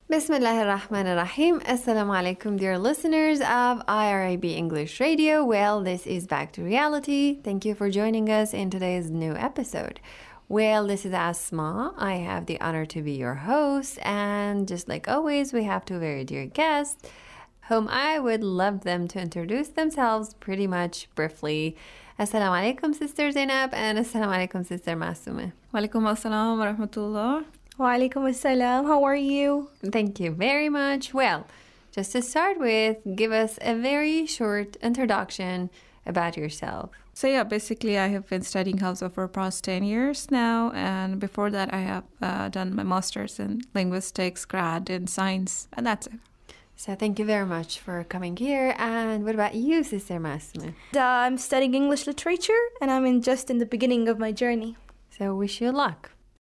Bismillahirrahmanirrahim. Assalamu alaikum, dear listeners of IRIB English Radio. Well, this is Back to Reality. Thank you for joining us in today's new episode. Well, this is Asma. I have the honor to be your host. And just like always, we have two very dear guests whom I would love them to introduce themselves pretty much briefly. Assalamu alaikum, Sister Zainab, and assalamu alaikum, Sister Masumeh. Walaikum assalam wa rahmatullah. Wa alaikum assalam. How are you? Thank you very much. Well, just to start with, give us a very short introduction about yourself. So basically I have been studying Hausa for past 10 years now, and before that I have done my master's in linguistics, grad in science, and that's it. So thank you very much for coming here. And what about you, Sister Masumeh? I'm studying English literature, and I'm just in the beginning of my journey. So wish you luck.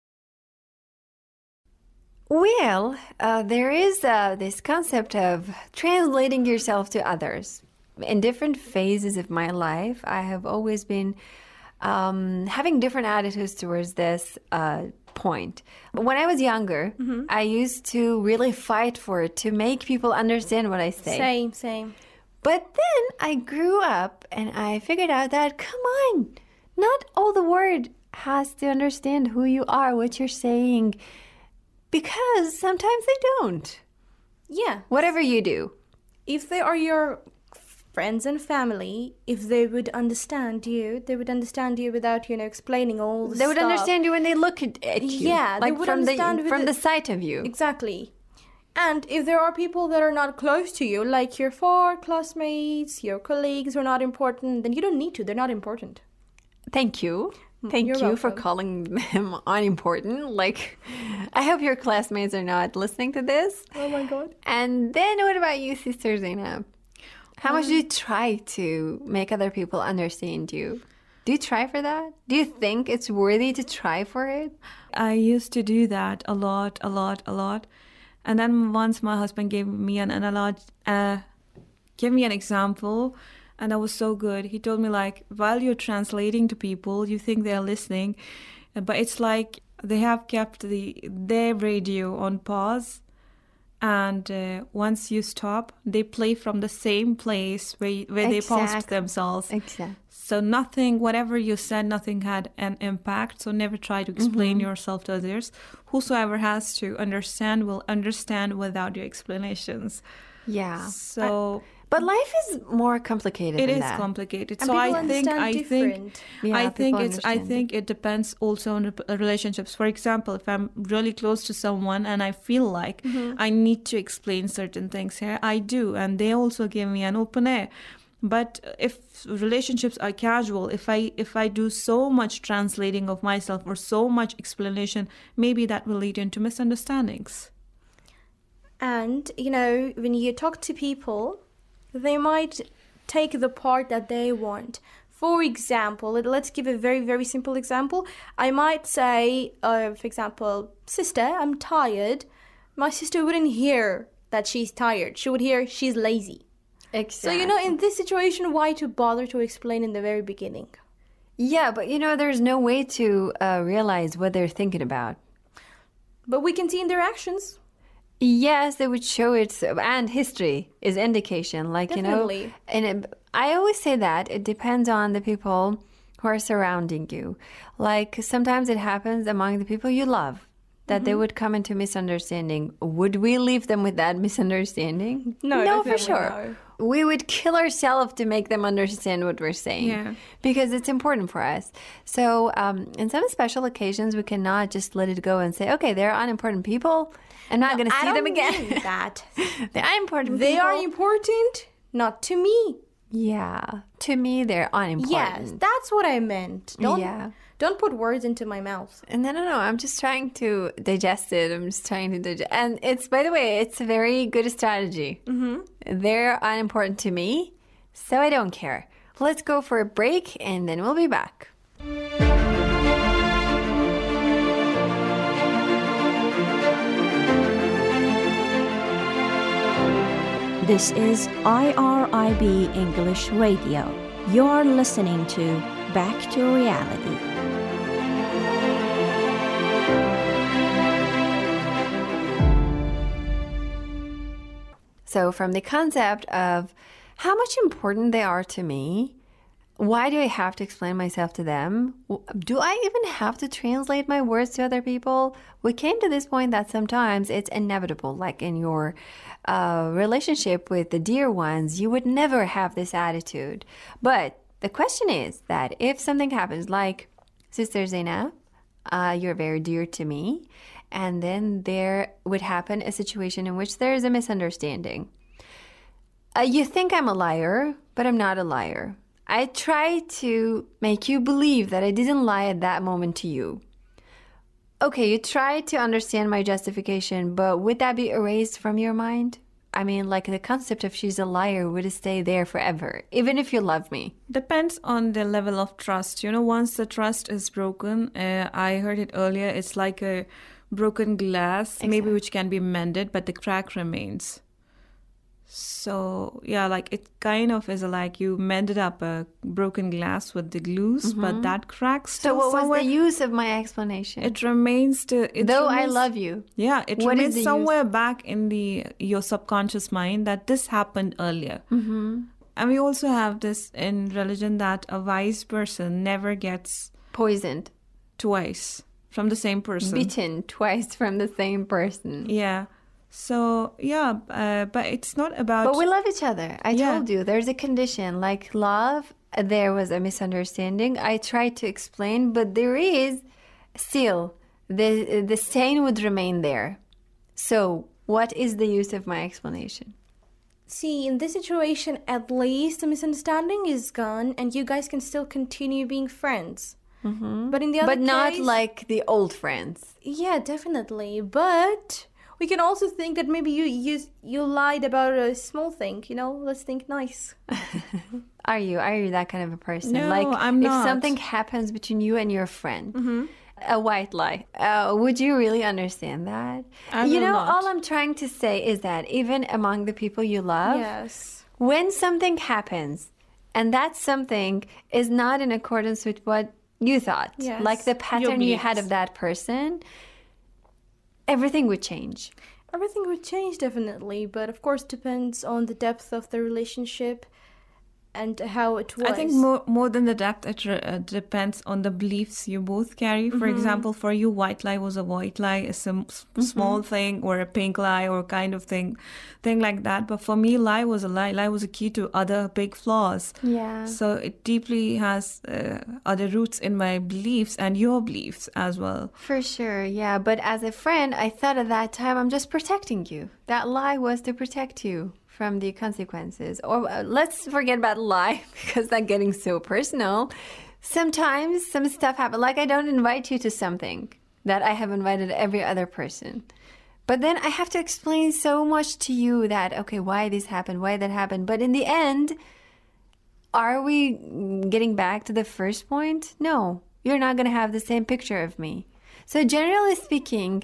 Well, there is this concept of translating yourself to others. In different phases of my life, I have always been having different attitudes towards this point. When I was younger, I used to really fight for it, to make people understand what I say. Same. But then I grew up and I figured out that, come on, not all the world has to understand who you are, what you're saying, because sometimes they don't. Yeah. Whatever you do. If they are your friends and family, if they would understand you, they would understand you without, explaining all the They would stuff. understand you when they look at you. Yeah, like they would from understand from the sight of you. Exactly. And if there are people that are not close to you, like your four classmates, your colleagues who are not important, then you don't need to. They're not important. Thank you. Thank You're you for welcome. calling them unimportant. Like, I hope your classmates are not listening to this. Oh my God. And then what about you, Sister Zainab? How much do you try to make other people understand you? Do you try for that? Do you think it's worthy to try for it? I used to do that a lot. And then once my husband gave me an example, and that was so good. He told me, like, while you're translating to people, you think they're listening, but it's like they have kept their radio on pause, and once you stop, they play from the same place where they paused themselves. Exactly. So whatever you said, nothing had an impact. So never try to explain yourself to others. Whosoever has to understand will understand without your explanations. Yeah. So... But life is more complicated than that. It is complicated. And So people I think it depends also on the relationships. For example, if I'm really close to someone and I feel like I need to explain certain things here, I do, and they also give me an open air. But if relationships are casual, if I do so much translating of myself or so much explanation, maybe that will lead into misunderstandings. And, when you talk to people, they might take the part that they want. For example, let's give a very, very simple example. I might say, for example, sister, I'm tired. My sister wouldn't hear that she's tired. She would hear she's lazy. Exactly. So, in this situation, why to bother to explain in the very beginning? Yeah, but there's no way to realize what they're thinking about. But we can see in their actions. Yes, they would show it, and history is indication. Like, Definitely. And I always say that it depends on the people who are surrounding you. Like, sometimes it happens among the people you love that they would come into misunderstanding. Would we leave them with that misunderstanding? No, for sure. No. We would kill ourselves to make them understand what we're saying because it's important for us. So in some special occasions, we cannot just let it go and say, okay, they're unimportant people. I'm not going to see them again. I don't mean that. They're unimportant They people. are important, not to me. Yeah. To me, they're unimportant. Yes, that's what I meant. Don't put words into my mouth. No. I'm just trying to digest it. And it's, by the way, it's a very good strategy. They're unimportant to me, so I don't care. Let's go for a break, and then we'll be back. This is IRIB English Radio. You're listening to Back to Reality. So from the concept of how much important they are to me, why do I have to explain myself to them? Do I even have to translate my words to other people? We came to this point that sometimes it's inevitable, like in your relationship with the dear ones, you would never have this attitude. But the question is that if something happens, like Sister Zainab, you're very dear to me, and then there would happen a situation in which there is a misunderstanding. You think I'm a liar, but I'm not a liar. I try to make you believe that I didn't lie at that moment to you. Okay, you try to understand my justification, but would that be erased from your mind? I mean, like the concept of she's a liar would stay there forever, even if you love me. Depends on the level of trust. Once the trust is broken, I heard it earlier, it's like a broken glass, maybe which can be mended, but the crack remains. So, yeah, like it kind of is like you mended up a broken glass with the glues, but that crack still So what somewhere, was the use of my explanation? it remains to... I love you. Yeah, it What is remains the somewhere back in your subconscious mind that this happened earlier. Mm-hmm. And we also have this in religion that a wise person never gets... Poisoned. Twice from the same person. Bitten twice from the same person. Yeah. So, yeah, but it's not about... But we love each other. I told you, there's a condition. Like love, there was a misunderstanding. I tried to explain, but there is still, the stain would remain there. So what is the use of my explanation? See, in this situation, at least the misunderstanding is gone and you guys can still continue being friends. Mm-hmm. But in the other But not case, like the old friends. Yeah, definitely. But... we can also think that maybe you lied about a small thing, let's think nice. Are you that kind of a person? No, like I'm not. If something happens between you and your friend, a white lie, would you really understand that? I will not. All I'm trying to say is that even among the people you love, Yes. when something happens and that something is not in accordance with what you thought, Yes. like the pattern you had of that person, everything would change. Everything would change, definitely, but of course depends on the depth of the relationship and how it was. I think more than the depth, it depends on the beliefs you both carry. For example, for you, white lie was a white lie, a small thing, or a pink lie, or kind of thing like that. But for me, lie was a lie. Lie was a key to other big flaws. Yeah. So it deeply has other roots in my beliefs and your beliefs as well. For sure, yeah. But as a friend, I thought at that time, I'm just protecting you. That lie was to protect you from the consequences. Or let's forget about lie, because that's getting so personal. Sometimes some stuff happens, like I don't invite you to something that I have invited every other person. But then I have to explain so much to you that, okay, why this happened, why that happened. But in the end, are we getting back to the first point? No, you're not going to have the same picture of me. So generally speaking,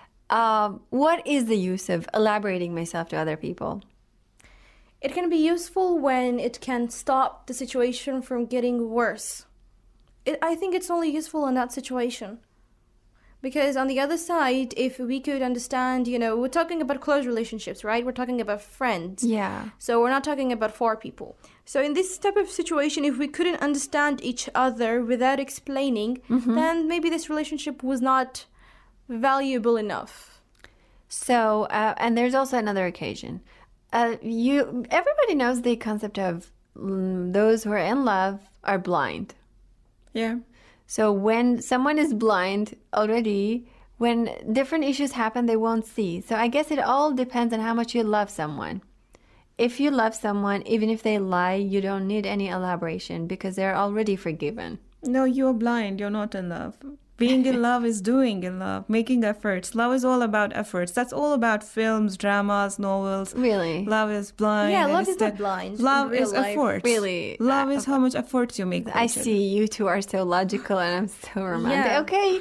what is the use of elaborating myself to other people? It can be useful when it can stop the situation from getting worse. I think it's only useful in that situation. Because on the other side, if we could understand, we're talking about close relationships, right? We're talking about friends. Yeah. So we're not talking about 4 people. So in this type of situation, if we couldn't understand each other without explaining, then maybe this relationship was not valuable enough. So, and there's also another occasion. Everybody knows the concept of those who are in love are blind. Yeah. So when someone is blind already, when different issues happen, they won't see. So I guess it all depends on how much you love someone. If you love someone, even if they lie, you don't need any elaboration because they're already forgiven. No, you're blind. You're not in love. Being in love is doing in love, making efforts. Love is all about efforts. That's all about films, dramas, novels. Really? Love is blind. Yeah, love is not blind. Love in real is life. effort. Really? Love is how much effort you make. I see you two are so logical and I'm so romantic. Yeah. Okay.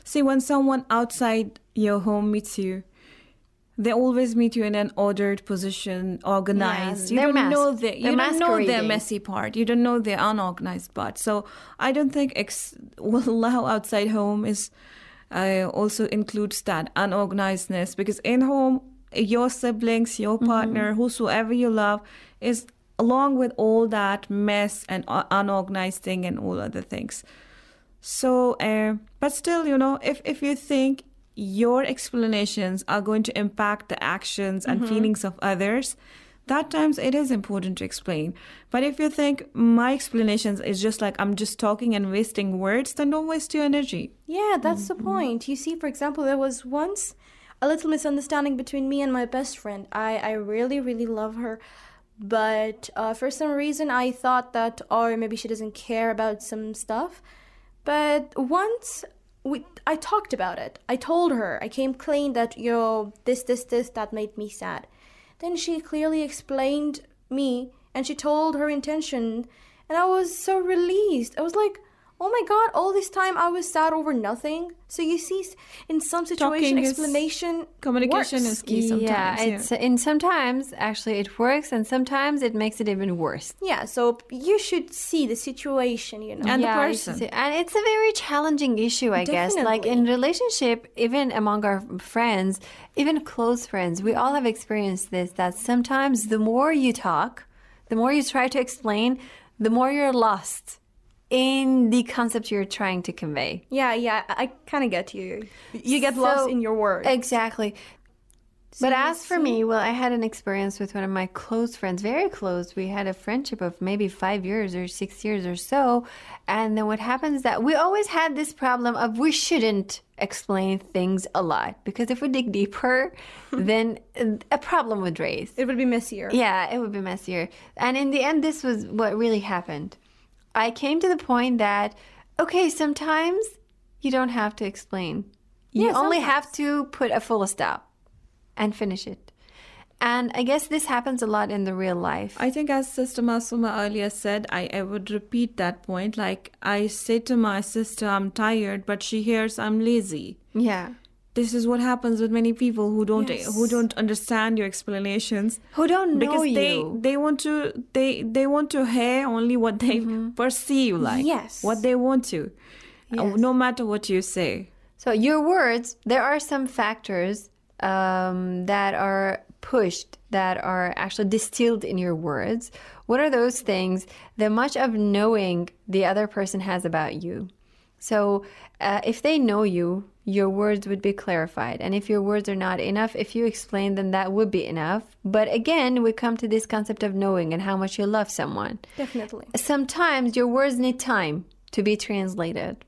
See, when someone outside your home meets you, they always meet you in an ordered position, organized. Yeah, you don't know their masquerading. messy part. You don't know their unorganized part. So I don't think wallahu outside home is also includes that unorganizedness, because in home, your siblings, your partner, whosoever you love, is along with all that mess and unorganized thing and all other things. So, but still, if you think your explanations are going to impact the actions and feelings of others, that times it is important to explain. But if you think my explanations is just like I'm just talking and wasting words, then don't waste your energy. Yeah, that's the point. You see, for example, there was once a little misunderstanding between me and my best friend. I really, really love her. But for some reason, I thought that, or maybe she doesn't care about some stuff. But once I talked about it. I told her. I came clean that, this, that made me sad. Then she clearly explained me, and she told her intention. And I was so released. I was like, oh my God, all this time I was sad over nothing. So you see, in some situation, communication works. is key sometimes. And sometimes actually it works, and sometimes it makes it even worse. Yeah, so you should see the situation, And the person. And it's a very challenging issue, I guess. Like in relationship, even among our friends, even close friends, we all have experienced this, that sometimes the more you talk, the more you try to explain, the more you're lost in the concept you're trying to convey. Yeah, I kind of get you. You get lost in your words. Exactly. But as for me, well, I had an experience with one of my close friends, very close. We had a friendship of maybe 5 years or 6 years or so. And then what happens is that we always had this problem of we shouldn't explain things a lot, because if we dig deeper, then a problem would raise. It would be messier. Yeah, it would be messier. And in the end, this was what really happened. I came to the point that, okay, sometimes you don't have to explain. You only have to put a full stop and finish it. And I guess this happens a lot in the real life. I think, as Sister Masuma earlier said, I would repeat that point. Like, I say to my sister, I'm tired, but she hears I'm lazy. Yeah. This is what happens with many people who don't understand your explanations, who don't know because you. they want to hear only what they perceive, like what they want to, no matter what you say. So your words, there are some factors that are pushed, that are actually distilled in your words. What are those things? The much of knowing the other person has about you. So if they know you, your words would be clarified. And if your words are not enough, if you explain, then that would be enough. But again, we come to this concept of knowing and how much you love someone. Definitely. Sometimes your words need time to be translated.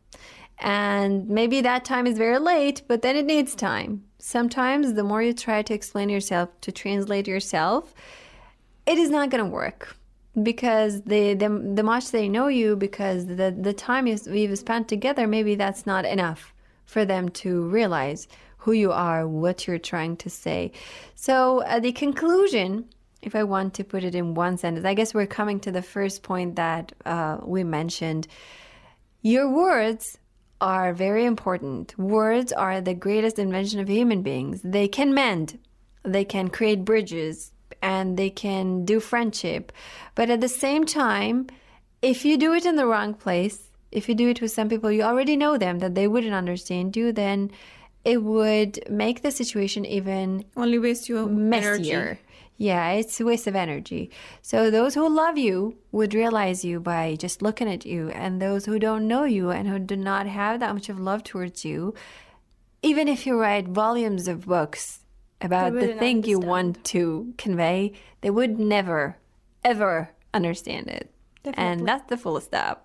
And maybe that time is very late, but then it needs time. Sometimes the more you try to explain yourself, to translate yourself, it is not going to work. Because the much they know you, because the time we've spent together, maybe that's not enough for them to realize who you are, what you're trying to say. So the conclusion, if I want to put it in one sentence, I guess we're coming to the first point that we mentioned. Your words are very important. Words are the greatest invention of human beings. They can mend, they can create bridges, and they can do friendship. But at the same time, if you do it in the wrong place, if you do it with some people, you already know them, that they wouldn't understand you, then it would make the situation even only waste your messier. Energy. Yeah, it's a waste of energy. So those who love you would realize you by just looking at you. And those who don't know you and who do not have that much of love towards you, even if you write volumes of books about the thing you want to convey, they would never, ever understand it. Definitely. And that's the full stop.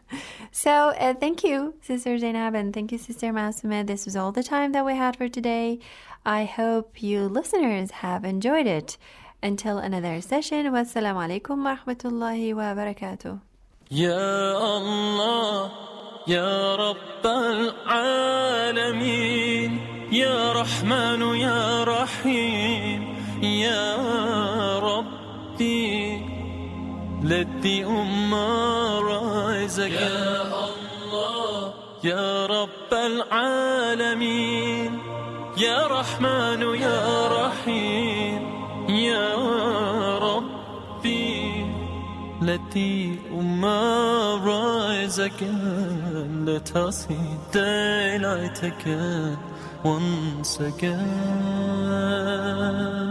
So thank you, Sister Zainab, and thank you, Sister Masuma. This was all the time that we had for today. I hope you listeners have enjoyed it. Until another session, wassalamu alaikum wa rahmatullahi wa barakatuh. Ya Allah, Ya Rabbal Alameen, Ya Rahmanu, Ya Rahim, Ya Rabbi. Let the Ummah rise again. Ya Allah, يا رب العالمين يا رحمن يا رحيم يا ربي التي أما رأيزك لتصي ديلعتك وانسك